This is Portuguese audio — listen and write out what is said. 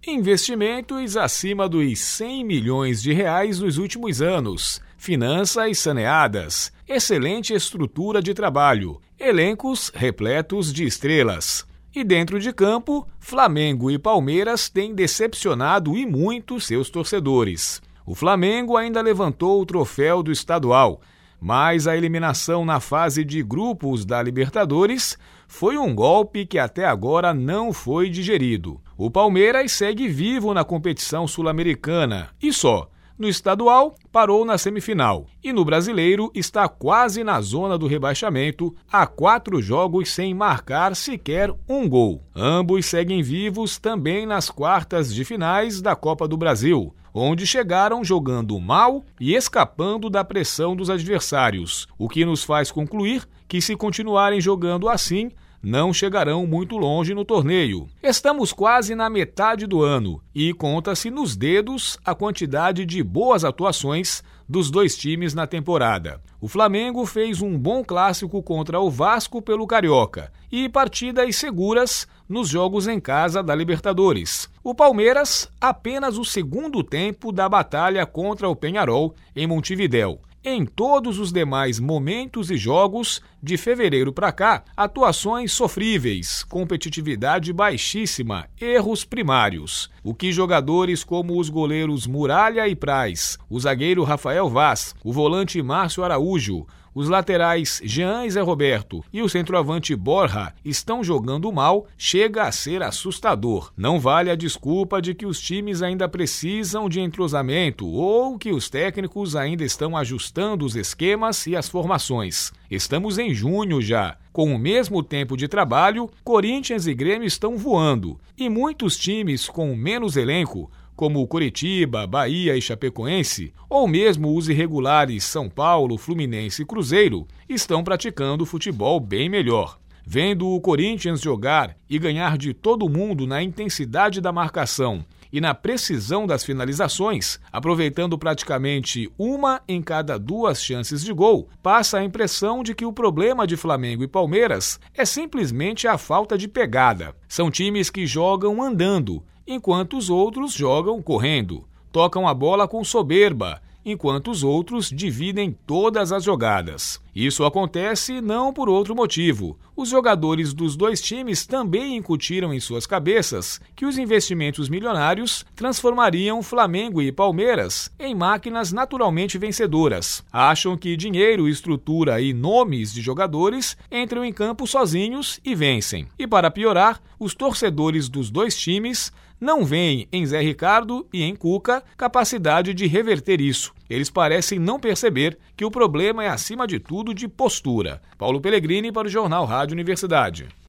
Investimentos acima dos 100 milhões de reais nos últimos anos, finanças saneadas, excelente estrutura de trabalho, elencos repletos de estrelas. E dentro de campo, Flamengo e Palmeiras têm decepcionado e muito seus torcedores. O Flamengo ainda levantou o troféu do estadual, mas a eliminação na fase de grupos da Libertadores foi um golpe que até agora não foi digerido. O Palmeiras segue vivo na competição sul-americana e só. No estadual, parou na semifinal e no brasileiro está quase na zona do rebaixamento, a 4 jogos sem marcar sequer um gol. Ambos seguem vivos também nas quartas de finais da Copa do Brasil, onde chegaram jogando mal e escapando da pressão dos adversários, o que nos faz concluir que se continuarem jogando assim, não chegarão muito longe no torneio. Estamos quase na metade do ano e conta-se nos dedos a quantidade de boas atuações dos dois times na temporada. O Flamengo fez um bom clássico contra o Vasco pelo Carioca e partidas seguras nos jogos em casa da Libertadores. O Palmeiras, apenas o segundo tempo da batalha contra o Peñarol em Montevidéu. Em todos os demais momentos e jogos, de fevereiro para cá, atuações sofríveis, competitividade baixíssima, erros primários. O que jogadores como os goleiros Muralha e Praz, o zagueiro Rafael Vaz, o volante Márcio Araújo, os laterais Jean e Zé Roberto e o centroavante Borja estão jogando mal, chega a ser assustador. Não vale a desculpa de que os times ainda precisam de entrosamento ou que os técnicos ainda estão ajustando os esquemas e as formações. Estamos em junho já. Com o mesmo tempo de trabalho, Corinthians e Grêmio estão voando e muitos times com menos elenco, como Coritiba, Bahia e Chapecoense, ou mesmo os irregulares São Paulo, Fluminense e Cruzeiro, estão praticando futebol bem melhor. Vendo o Corinthians jogar e ganhar de todo mundo na intensidade da marcação e na precisão das finalizações, aproveitando praticamente uma em cada 2 chances de gol, passa a impressão de que o problema de Flamengo e Palmeiras é simplesmente a falta de pegada. São times que jogam andando, enquanto os outros jogam correndo. Tocam a bola com soberba, enquanto os outros dividem todas as jogadas. Isso acontece não por outro motivo. Os jogadores dos dois times também incutiram em suas cabeças que os investimentos milionários transformariam Flamengo e Palmeiras em máquinas naturalmente vencedoras. Acham que dinheiro, estrutura e nomes de jogadores entram em campo sozinhos e vencem. E para piorar, os torcedores dos dois times não veem em Zé Ricardo e em Cuca capacidade de reverter isso. Eles parecem não perceber que o problema é, acima de tudo, de postura. Paulo Pellegrini para o Jornal Rádio Universidade.